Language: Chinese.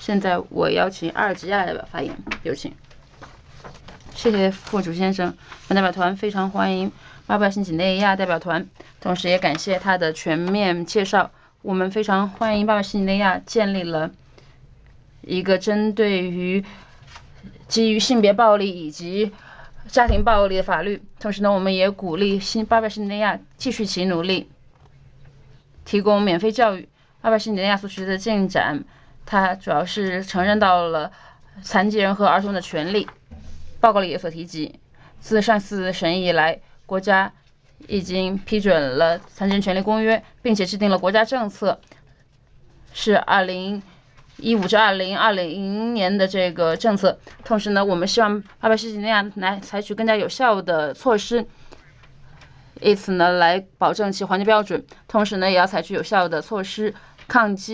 现在我邀请阿尔及利亚代表发言，有请。谢谢副主先生。本代表团非常欢迎巴布亚新几内亚代表团，同时也感谢他的全面介绍。我们非常欢迎巴布亚新几内亚建立了一个针对于基于性别暴力以及家庭暴力的法律。同时呢，我们也鼓励巴布亚新几内亚继续其努力，提供免费教育。巴布亚新几内亚所取得的进展，它主要是承认到了残疾人和儿童的权利。报告里也所提及，自上次审议以来，国家已经批准了残疾人权利公约，并且制定了国家政策，是2015至2020年的这个政策。同时呢，我们希望巴布亚新几内亚来采取更加有效的措施，以此呢来保证其环境标准。同时呢，也要采取有效的措施抗击